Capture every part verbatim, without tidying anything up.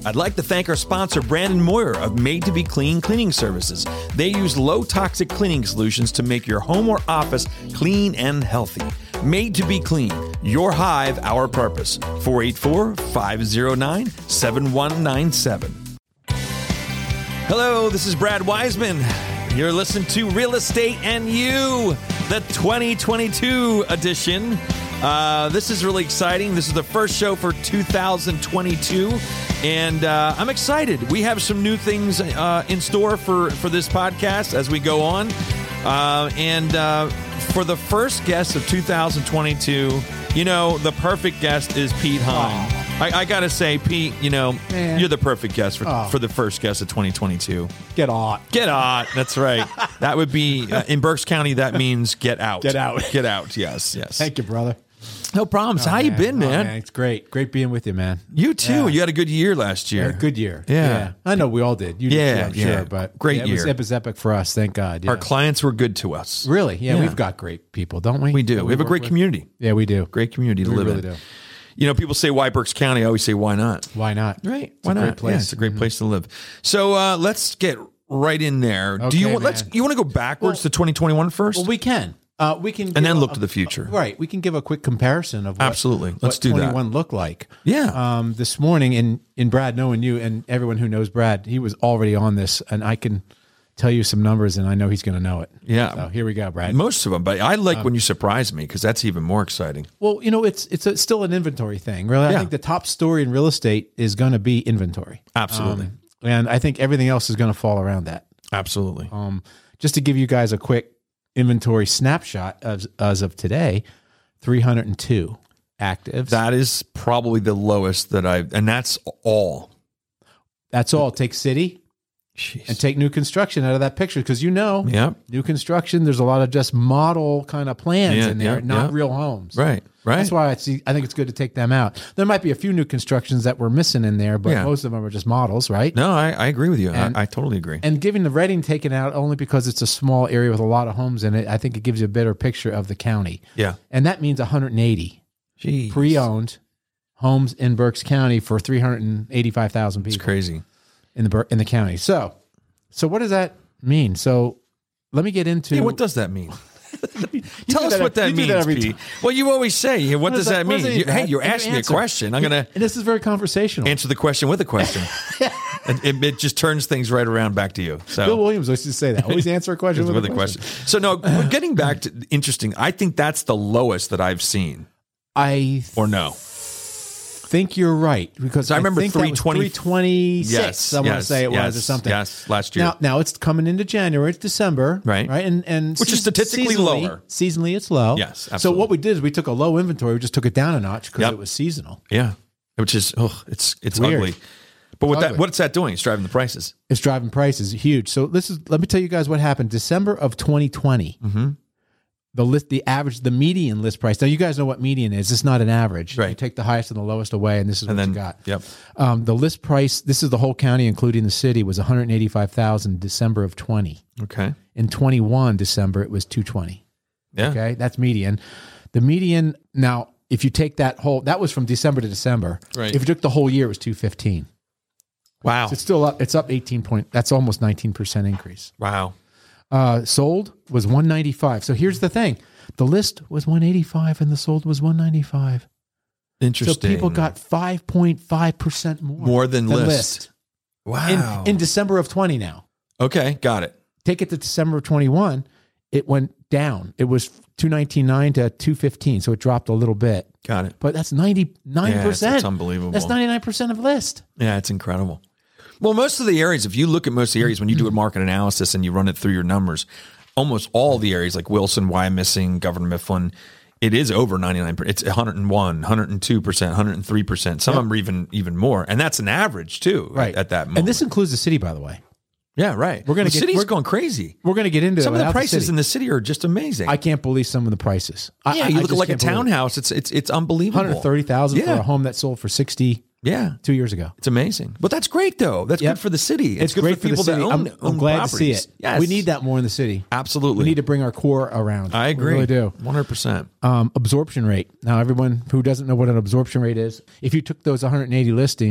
I'd like to thank our sponsor, Brandon Moyer of Made to Be Clean Cleaning Services. They use low-toxic cleaning solutions to make your home or office clean and healthy. Made to Be Clean, your hive, our purpose. four eight four, five zero nine, seven one nine seven. Hello, this is Brad Wiseman. You're listening to Real Estate and You, the twenty twenty-two edition. Uh, this is really exciting. This is the first show for two thousand twenty-two, and uh, I'm excited. We have some new things uh, in store for, for this podcast as we go on. Uh, and uh, for the first guest of two thousand twenty-two, you know, the perfect guest is Pete Hine. I, I got to say, Pete, you know, Man. you're the perfect guest for, oh. for the first guest of twenty twenty-two. Get out. Get out. That's right. That would be, uh, in Berks County, that means get out. Get out. Get out, yes, yes. Thank you, brother. No problems. Oh, How man. you been, man? Oh, man? It's great. Great being with you, man. You too. Yeah. You had a good year last year. Yeah, good year. Yeah. I know we all did. You did Yeah, too, I'm yeah. sure. But Great yeah, it was, year. it was epic for us, thank God. Yeah. Our clients were good to us. Really? Yeah, Yeah. we've got great people, don't we? We do. That We have a work great with? community. Yeah, we do. Great community to We live really in. do. You know, people say, why Berks County? I always say, why not? Why not? Right. It's Why a not? great place. Yeah, it's a great Mhm. place to live. So uh, let's get right in there. Do you Okay, want? Let's. man. You want to go backwards Well- to twenty twenty-one first? Well, we can. Uh, we can, And give then a- look to the future. Right. We can give a quick comparison of what, Absolutely. Let's what do that. twenty-one looked like. Yeah. Um, this morning, in in Brad knowing you and everyone who knows Brad, he was already on this, and I can tell you some numbers, and I know he's going to know it. Yeah. So here we go, Brad. Most of them, but I Um, like when you surprise me because that's even more exciting. Well, you know, it's it's a, still an inventory thing. Really, Yeah. I think the top story in real estate is going to be inventory. Absolutely. Um, and I think everything else is going to fall around that. Absolutely. Um, just to give you guys a quick inventory snapshot as, as of today, three hundred two actives. That is probably the lowest that I've, and that's all. That's all. Take city Jeez. and take new construction out of that picture because you know, Yep. new construction, there's a lot of just model kind of plans Yeah, in there, yeah, not yeah. real homes. Right. Right. That's why I see. I think it's good to take them out. There might be a few new constructions that we're missing in there, but Yeah. most of them are just models, right? No, I, I agree with you. And- I, I totally agree. And giving the Reading taken out only because it's a small area with a lot of homes in it, I think it gives you a better picture of the county. Yeah. And that means one hundred eighty Jeez. pre-owned homes in Berks County for three hundred eighty-five thousand people It's crazy. in the Ber- in the county. So, so what does that mean? So, let me get into Yeah, what does that mean? Tell do us that- what that you do means, that every Pete. time. Well, you always say, what, does that, what mean? does it You- mean, hey, Brad? you're You asking me a answer. question. I'm going to and this is very conversational. answer the question with a question. And it, it just turns things right around back to you. So Bill Williams always used to say that. Always answer a question With, with, a question. So no, we're getting back to interesting. I think that's the lowest that I've seen. I Or no? think you're right because I remember think that was three twenty three twenty-six. Yes, I want to yes, say it yes, was or something. Yes, last year. Now, now it's coming into January. It's December, Right. Right, and and Which is season- statistically seasonally- lower. Seasonally, it's low. Yes, So absolutely. what we did is we took a low inventory. We just took it down a notch because Yep. it was seasonal. yeah, which is oh, it's it's Weird. ugly. But what that Ugly. what's that doing? It's driving the prices. It's driving prices huge. So this is. Let me tell you guys what happened. December of twenty twenty. Mm-hmm. The list, the average, the median list price. Now you guys know what median is. It's not an average. Right. You take the highest and the lowest away, and this is And what then you got. yep. Um, the list price. This is the whole county, including the city, was one hundred eighty-five thousand. December of twenty. Okay. In twenty-one December, it was two twenty. Yeah. Okay, that's median. The median now, if you take that whole, that was from December to December. Right. If you took the whole year, it was two fifteen. Wow. So it's still up. It's up eighteen point. That's almost nineteen percent increase. Wow. Uh, sold was one ninety-five. So here's the thing: the list was one eighty-five, and the sold was one ninety-five. Interesting. So people got five point five percent more more than, list. Wow. in in December of twenty. Now okay, got it. take it to December of twenty-one. It went down. It was two ninety-nine to two fifteen. So it dropped a little bit. Got it. But that's ninety-nine percent. Yeah, it's unbelievable. That's ninety-nine percent of list. Yeah, it's incredible. Well, most of the areas, if you look at most of the areas, when you do a market analysis and you run it through your numbers, almost all the areas like Wilson, Wyomissing, Governor Mifflin, it is over ninety-nine percent. It's one hundred one, one hundred two percent, one hundred three percent. Some Yep. of them are even, even more. And that's an average too, Right. at, at that moment. And this includes the city, by the way. yeah, right. We're gonna the get- city's we're- going crazy. We're going to get into Some it of the without prices city. in the city are just amazing. I can't believe some of the prices. I, yeah, I- you I look at just like a can't believe it. townhouse, it's it's it's unbelievable. one hundred thirty thousand Yeah. for a home that sold for sixty Yeah. two years ago. It's amazing. But that's great though. That's Yep. good for the city. It's, good great for for, people the city. that own, I'm, own I'm glad properties. to see it. Yes. We need that more in the city. Absolutely. We need to bring our core around. I agree. We really do. one hundred percent. Um, absorption rate. Now, everyone who doesn't know what an absorption rate is, if you took those one hundred eighty listings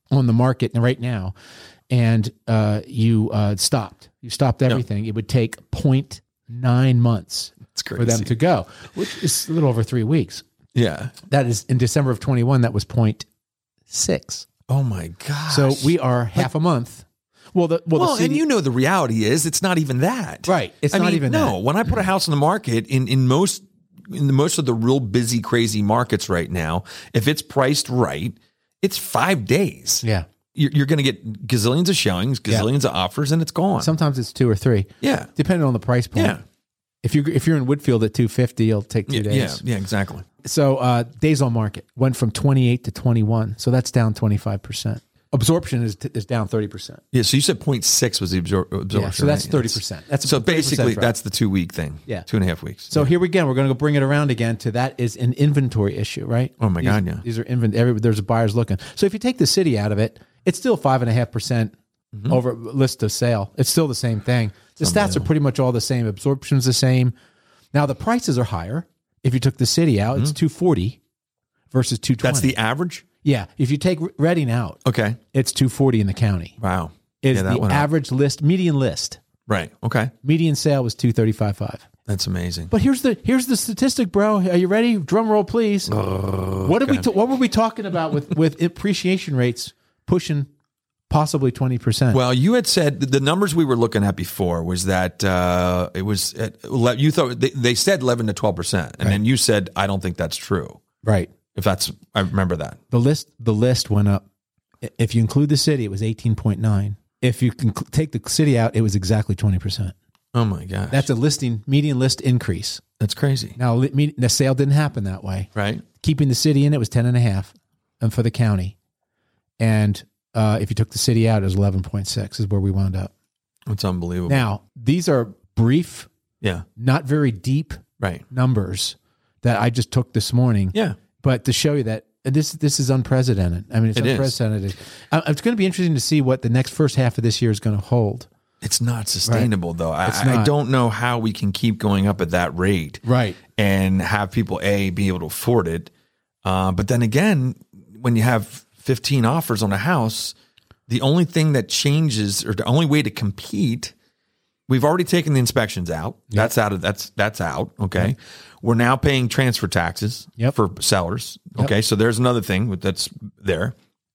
on the market right now, and uh, you uh, stopped, you stopped everything, no. it would take zero point nine months for them to go, which is a little over three weeks. Yeah. That is in December of twenty-one, that was zero point six. Oh my gosh. So we are half a month. Well, the, well, well the city, and you know the reality is it's not even that. Right. It's I not mean, even no, that. When I put a house on the market in, in most in the most of the real busy, crazy markets right now, if it's priced right, it's five days. Yeah. You're, you're going to get gazillions of showings, gazillions yeah. of offers, and it's gone. Sometimes it's two or three. Yeah. Depending on the price point. Yeah. If you're, if you're in Woodfield at two fifty, it'll take two yeah, days. Yeah, yeah, exactly. So uh, days on market went from twenty-eight to twenty-one. So that's down twenty-five percent. Absorption is is down thirty percent. Yeah, so you said zero point six was the absor- absorption. Yeah, so that's right? thirty percent. That's so basically drop. That's the two week thing. Yeah, two and a half weeks. So yeah. here we go. We're going to go bring it around again to that is an inventory issue, right? Oh my these, God, yeah. These are inventory. There's buyers looking. So if you take the city out of it, it's still five and a half percent over list of sale. It's still the same thing. The stats are pretty much all the same. Absorption's the same. Now the prices are higher. If you took the city out, mm-hmm. it's two forty versus two twenty. That's the average? Yeah. If you take Reading out, okay, it's two forty in the county. Wow. Is yeah, the average up. list, median list. Right. Okay. Median sale was two thirty-five point five. That's amazing. But here's the here's the statistic, bro. Are you ready? Drum roll, please. Oh, what did okay. we t- what were we talking about with with appreciation rates pushing possibly twenty percent? Well, you had said the numbers we were looking at before was that uh, it was at, you thought they, they said eleven to twelve percent, and right. then you said I don't think that's true. Right. If that's I remember that the list the list went up. If you include the city, it was eighteen point nine. If you can take the city out, it was exactly twenty percent. Oh my gosh. That's a listing median list increase. That's crazy. Now the sale didn't happen that way. Right. Keeping the city in it was ten and a half, and for the county, and uh, if you took the city out, it was eleven point six. Is where we wound up. It's unbelievable. Now these are brief, yeah, not very deep, right numbers that I just took this morning. Yeah, but to show you that this this is unprecedented. I mean, it's it unprecedented. Uh, it's going to be interesting to see what the next first half of this year is going to hold. It's not sustainable, right. though. I, not. I don't know how we can keep going up at that rate, right? And have people a be able to afford it. Uh, but then again, when you have fifteen offers on a house, the only thing that changes, or the only way to compete, we've already taken the inspections out. Yep. That's out of that's that's out. Okay, yep. We're now paying transfer taxes yep. for sellers. Okay, yep. so there's another thing that's there.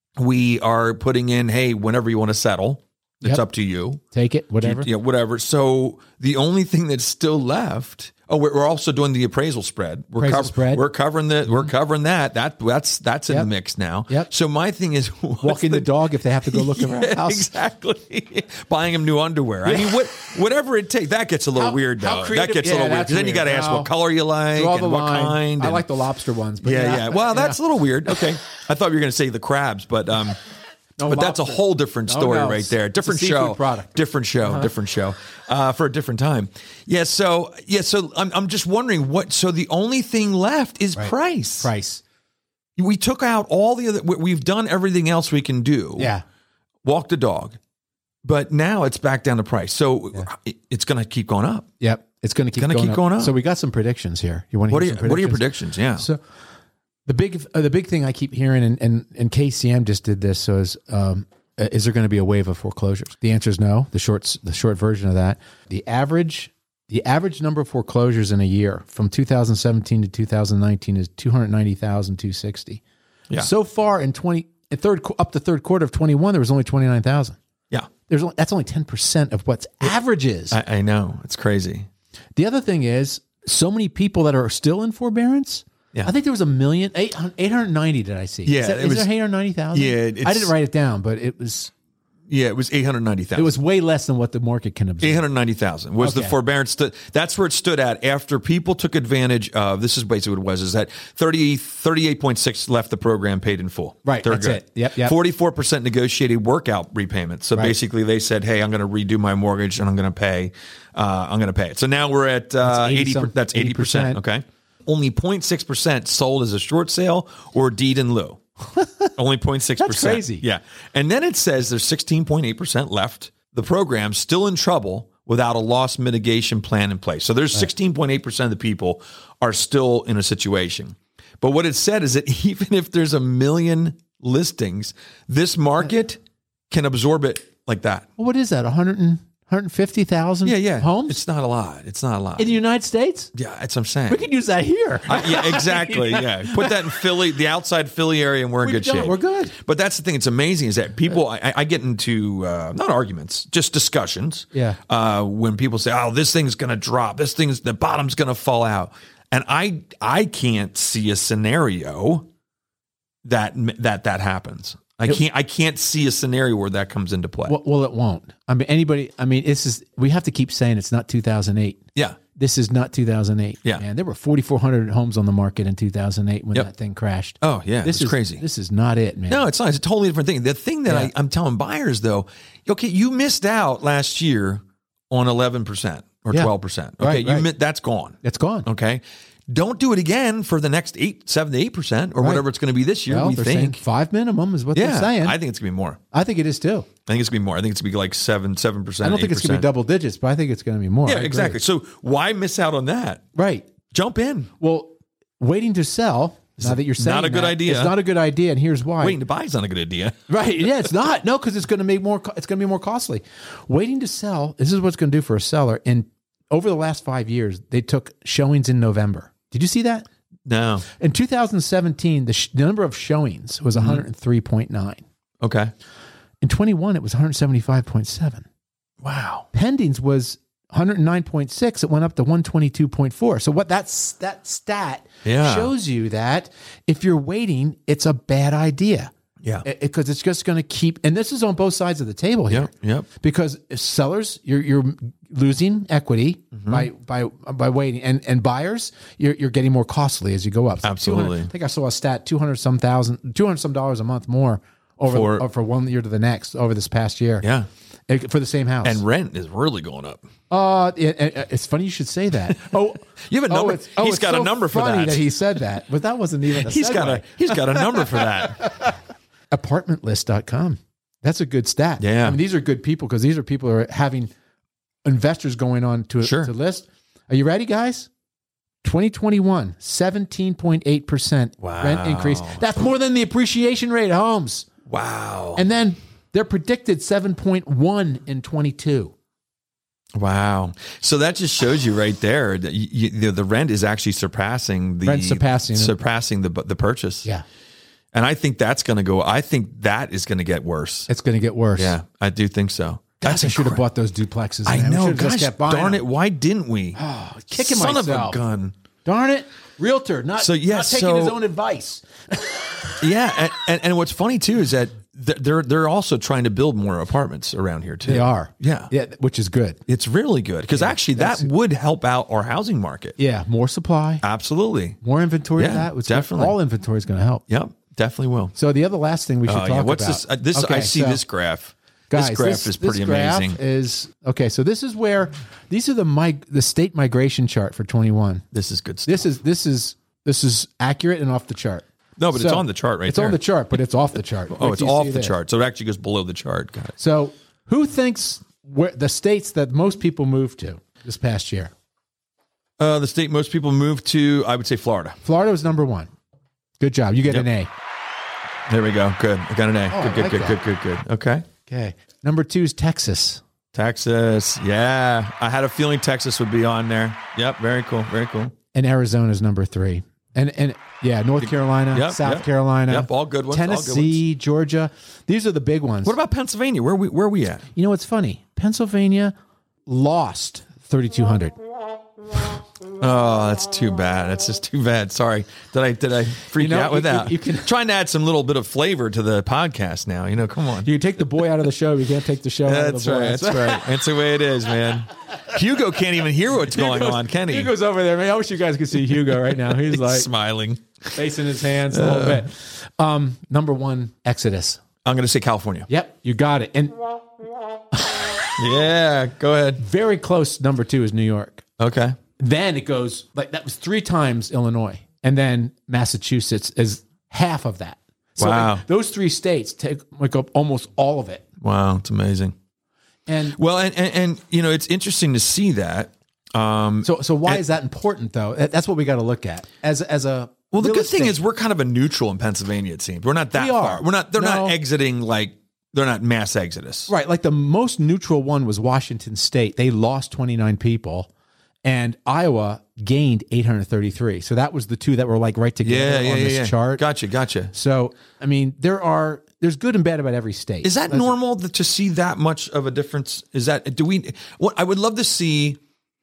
We are putting in, hey, whenever you want to settle. It's yep. up to you. Take it, whatever. Yeah, whatever. So the only thing that's still left. Oh, we're, we're also doing the appraisal spread. We're appraisal cover, spread. We're covering the. We're covering that. That that's that's in yep. the mix now. Yep. So my thing is walking the, the dog if they have to go look around yeah, house. Exactly. Buying them new underwear. Yeah. I mean, what whatever it takes. That gets a little how, weird though. Creative, that gets yeah, a little weird. Then you got to ask no. what color you like Draw and the what line. kind. I and, like the lobster ones. But yeah, yeah, yeah. Well, yeah. that's a little weird. Okay, I thought you were going to say the crabs, but um. No, but lobster. That's a whole different story oh, no. right there. Different it's a show. Product. Different show. Uh-huh. Different show. Uh, for a different time. Yeah. So yeah. So I'm I'm just wondering what. So the only thing left is right. price. Price. We took out all the other. We've done everything else we can do. Yeah. Walk the dog, but now it's back down to price. So yeah. it, it's going to keep going up. Yep. It's going to keep going, going, keep up. going up. So we got some predictions here. You want to? What are hear you, some What are your predictions? Yeah. So. The big, uh, the big thing I keep hearing, and, and, and K C M just did this, so is, um, is there going to be a wave of foreclosures? The answer is no. The short, the short version of that, the average, the average number of foreclosures in a year from two thousand seventeen to two thousand nineteen is two hundred ninety thousand two hundred sixty. Yeah. So far in twenty, in third up to third quarter of twenty-one, there was only twenty-nine thousand. Yeah. There's only, that's only ten percent of what's average is. I, I know it's crazy. The other thing is so many people that are still in forbearance. Yeah. I think there was a million, eight hundred ninety did I see? Yeah. Is, that, is was, there eight hundred ninety thousand? Yeah. It's, I didn't write it down, but it was... Yeah, it was eight hundred ninety thousand. It was way less than what the market can absorb. eight hundred ninety thousand was okay. the forbearance. Stu- that's where it stood at after people took advantage of, this is basically what it was, is that thirty, thirty-eight point six left the program paid in full. Right, They're that's good. it. Yep, yep. forty-four percent negotiated workout repayments. So right. basically they said, hey, I'm going to redo my mortgage and I'm going to pay, uh, I'm going to pay it. So now we're at uh, that's eighty, eighty, some, that's eighty percent, okay? Only zero point six percent sold as a short sale or deed in lieu. Only zero point six percent. That's crazy. Yeah. And then it says there's sixteen point eight percent left. The program's still in trouble without a loss mitigation plan in place. So there's sixteen point eight percent of the people are still in a situation. But what it said is that even if there's a million listings, this market can absorb it like that. Well, what is that? one hundred and one hundred fifty thousand Yeah, yeah. homes It's not a lot. It's not a lot. in the United States? Yeah, that's what I'm saying. We could use that here. Uh, yeah, exactly. Yeah, put that in Philly, the outside Philly area, and we're in We've good done it. shape. We're good. But that's the thing. It's amazing is that people. I, I get into uh, not arguments, just discussions. Yeah. Uh, when people say, "Oh, this thing's going to drop. This thing's the bottom's going to fall out," and I I can't see a scenario that that that happens. I can't I can't see a scenario where that comes into play. Well, well, it won't. I mean, anybody, I mean, this is, we have to keep saying it's not two thousand eight. Yeah. This is not two thousand eight. Yeah. Man, there were forty-four hundred homes on the market in two thousand eight when Yep. that thing crashed. Oh, yeah. This It's is crazy. This is not it, man. No, it's not. It's a totally different thing. The thing that Yeah. I, I'm telling buyers, though, okay, you missed out last year on eleven percent or Yeah. twelve percent. Okay, Right, you right. mi- that's gone. It's gone. Okay. Don't do it again for the next eight, seven to eight percent or Right. whatever it's going to be this year. Well, we they're saying think. five minimum is what Yeah. they're saying. I think it's going to be more. I think it is too. I think it's going to be more. I think it's going to be like seven, seven percent. I don't think it's going to be double digits, but I think it's going to be more. I Yeah, agree. exactly. So why miss out on that? Right. Jump in. Well, waiting to sell, now that you're saying not a good that, idea. It's not a good idea, and here's why. Waiting to buy is not a good idea. Right. Yeah, it's not. No, because it's going to make more. co- It's going to be more costly. Waiting to sell. This is what's going to do for a seller. And over the last five years, they took showings in November. Did you see that? No. In two thousand seventeen, the, sh- the number of showings was one hundred three point nine. Okay. In twenty-one, it was one hundred seventy-five point seven. Wow. Pendings was one hundred nine point six. It went up to one hundred twenty-two point four. So what that's that stat Yeah. shows you that if you're waiting, it's a bad idea. Yeah. Because it's just going to keep, and this is on both sides of the table here. Yep. Yep. Because if sellers, you're you're losing equity Mm-hmm. by by by waiting, and and buyers, you're you're getting more costly as you go up. So Absolutely. two hundred I think I saw a stat: two hundred some thousand, two hundred some dollars a month more over For- for, for one year to the next over this past year. Yeah. It- for the same house. And rent is really going up. uh, it, it- it's funny you should say that. Oh, You have a number. Oh, it's, oh, He's it's got a so number for funny that. he said that, but that wasn't even. A He's got a segue. he's got a number for that. apartment list dot com. That's a good stat. Yeah. I mean, these are good people because these are people who are having investors going on to, Sure. to list. Are you ready, guys? twenty twenty-one, seventeen point eight percent rent Wow. increase. That's more than the appreciation rate of homes. Wow. And then they're predicted seven point one in twenty-two. Wow. So that just shows you right there that you, you, the rent is actually surpassing the Rent surpassing. surpassing the the purchase. Yeah. And I think that's going to go. I think that is going to get worse. It's going to get worse. Yeah, I do think so. Gosh, I should have incre- bought those duplexes. I man. We know. should've just Gosh, kept buying darn them. it! Why didn't we? Oh, kicking Son myself. of a gun. Darn it. Realtor, not, So, yeah, not taking so- his own advice. Yeah, and, and, and what's funny too is that th- they're they're also trying to build more apartments around here too. They are. Yeah. Yeah, which is good. It's really good because actually that would help out our housing market. Yeah, more supply, Absolutely. more inventory Yeah, of that. Which definitely. All inventory is going to help. Yep. Definitely will. So the other last thing we should Oh talk yeah. What's about. this? Uh, this Okay, I see so, this graph. Guys, this graph this, is pretty this graph amazing. Is okay. So this is where these are the mig- the state migration chart for twenty-one. This is good stuff. This is this is this is accurate and off the chart. No, but it's So, on the chart right It's there. on the chart, but it's off the chart. Oh, Wait it's till you off see the this. chart. So it actually goes below the chart. Got it. So who thinks where the states that most people moved to this past year? Uh, the state most people move to, I would say Florida. Florida was number one. Good job. You get Yep. an A. There we go. Good. I got an A. Oh, I good, good, like good, that. good, good, good. Okay. Okay. Number two is Texas. Texas. Yeah. I had a feeling Texas would be on there. Yep. Very cool. Very cool. And Arizona is number three. And and yeah, North Carolina, Yep, South yep. Carolina, Yep, all good ones, all good Tennessee, Georgia. These are the big ones. What about Pennsylvania? Where are we, where are we at? You know what's funny? Pennsylvania lost thirty-two hundred. Oh, that's too bad. That's just too bad. Sorry. Did I did I freak You you, know, out with you- that? you can- Trying to add some little bit of flavor to the podcast now. You know, come on. You can take the boy out of the show. You can't take the show out of That's the boy. right. That's right. That's the way it is, man. Hugo can't even hear what's going Hugo's- on, can he? Hugo's over there. Man, I wish you guys could see Hugo right now. He's like smiling. facing his hands a little bit. Um, number one, Exodus. I'm going to say California. Yep, you got it. And Yeah, go ahead. very close. Number two is New York. Okay. Then it goes like that was three times Illinois, and then Massachusetts is half of that. So Wow. like, those three states take like up almost all of it. Wow, it's amazing. And Well, and, and, and you know, it's interesting to see that. Um, so, so why is that important though? That- That's what we got to look at as as a Well, the real good thing estate- is we're kind of a neutral in Pennsylvania. It seems we're not that We are. far. We're not. They're No. not exiting like they're not mass exodus. Right. Like the most neutral one was Washington State. They lost twenty-nine people, and Iowa gained eight hundred thirty-three. So that was the two that were like right together Yeah, yeah, on yeah, this yeah. chart. Gotcha, gotcha. So, I mean, there are there's good and bad about every state. Is that That's- normal that- to see that much of a difference? Is that do we? What I would love to see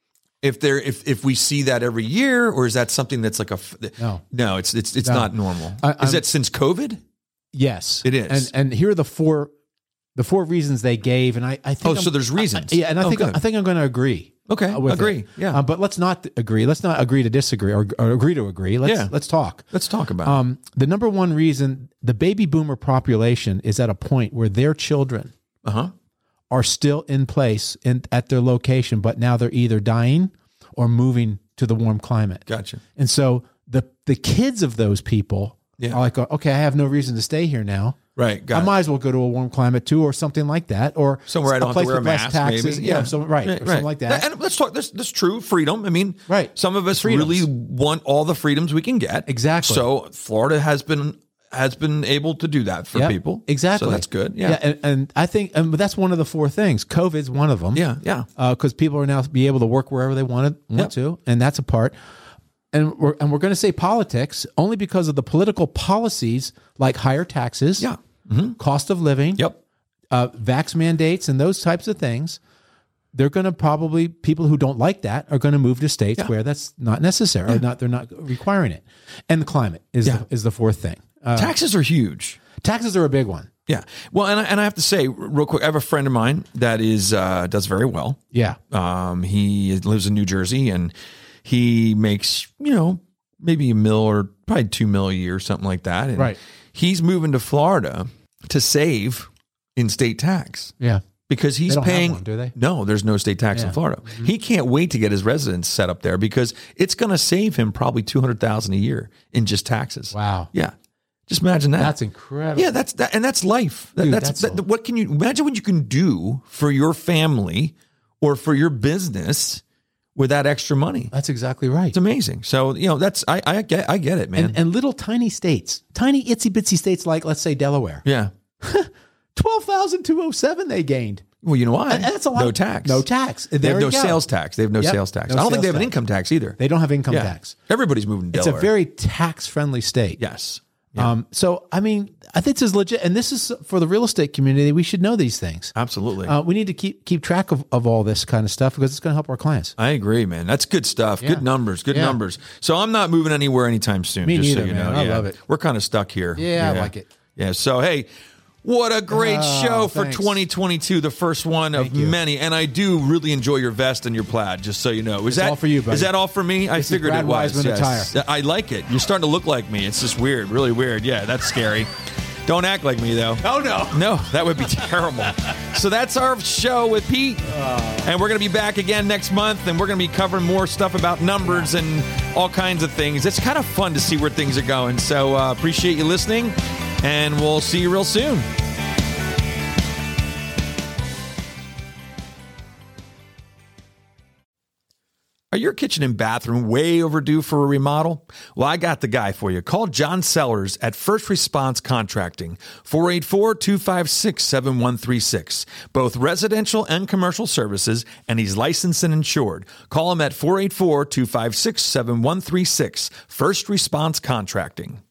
if there if if we see that every year, or is that something that's like a f- No. no? It's it's it's No. not normal. I- is I'm- that since COVID? Yes, It is. And and here are the four the four reasons they gave, and I I think Oh, I'm- so there's reasons. I- yeah, and I Oh, think good. I think I'm going to agree. Okay, uh, with agree. it. Yeah. Um, but let's not agree. Let's not agree to disagree, or, or agree to agree. Let's Yeah. let's talk. Let's talk about it. Um, the number one reason the baby boomer population is at a point where their children Uh huh. are still in place in, at their location, but now they're either dying or moving to the warm climate. Gotcha. And so the the kids of those people Yeah. are like, okay, I have no reason to stay here now. Right. Got I it. might as well go to a warm climate too, or something like that, or Somewhere I a don't have place to wear a with less mask. taxes. Maybe. Yeah, so, right, or something like that. And let's talk. That's that's true. Freedom. I mean, Right. Some of us Freedoms. really want all the freedoms we can get. Exactly. So Florida has been has been able to do that for Yep, people. exactly. So that's good. Yeah. and, and I think, and that's one of the four things. COVID's one of them. Yeah. Yeah. because people are now be able to work wherever they want to, want Yep. to, and that's a part. And we're and we're going to say politics only because of the political policies like higher taxes, Yeah. cost of living, Yep. uh, vax mandates, and those types of things. They're going to probably people who don't like that are going to move to states Yeah. where that's not necessary, or not they're not requiring it. And the climate is Yeah. the, is the fourth thing. Uh, Taxes are huge. taxes are a big one. Yeah. Well, and I, and I have to say real quick, I have a friend of mine that is uh, does very well. Yeah, Um, he lives in New Jersey, and he makes, you know, maybe a mil or probably two mil a year, something like that. And Right. he's moving to Florida to save in state tax yeah. because he's They don't have paying. one, do they? No, there's no state tax in Yeah. Florida. He can't wait to get his residence set up there because it's going to save him probably two hundred thousand a year in just taxes. Wow, Yeah. Just imagine that. that's incredible. Yeah, that's that, and that's life. That- Dude, that's, that's that, a- what can you imagine what you can do for your family or for your business with that extra money? That's exactly right. It's amazing. So you know, that's I I get I get it, man. And, and little tiny states, tiny itsy bitsy states like, let's say, Delaware, yeah. twelve thousand two hundred seven they gained. Well, you know why? And that's a lot. No tax. No tax. They There have no you go. sales tax. They have no Yep. sales tax. No I don't think they sales have an tax. income tax either. They don't have income yeah. tax. Everybody's moving to It's Delaware. a very tax friendly state. yes. Um, so, I mean, I think this is legit. And this is for the real estate community. We should know these things. Absolutely. Uh, we need to keep keep track of, of all this kind of stuff because it's going to help our clients. I agree, man. That's good stuff. Yeah. Good numbers. Good Yeah. numbers. So I'm not moving anywhere anytime soon. Me just neither, so you man. know. I Yeah. love it. We're kind of stuck here. Yeah, I like it. Yeah. So hey, what a great Oh, show for thanks. twenty twenty-two, the first one of Thank you. many. And I do really enjoy your vest and your plaid. Just so you know, is It's that all for you, buddy. Is that all for me? I This is figured Brad it was. Wiseman yes. I like it. You're starting to look like me. It's just weird, really weird. Yeah, that's scary. Don't act like me though. Oh, no. No, that would be terrible. So that's our show with Pete. And we're going to be back again next month, and we're going to be covering more stuff about numbers and all kinds of things. It's kind of fun to see where things are going. So uh, appreciate you listening, and we'll see you real soon. Are your kitchen and bathroom way overdue for a remodel? Well, I got the guy for you. Call John Sellers at First Response Contracting, four eight four, two five six, seven one three six. Both residential and commercial services, and he's licensed and insured. Call him at four eight four, two five six, seven one three six. First Response Contracting.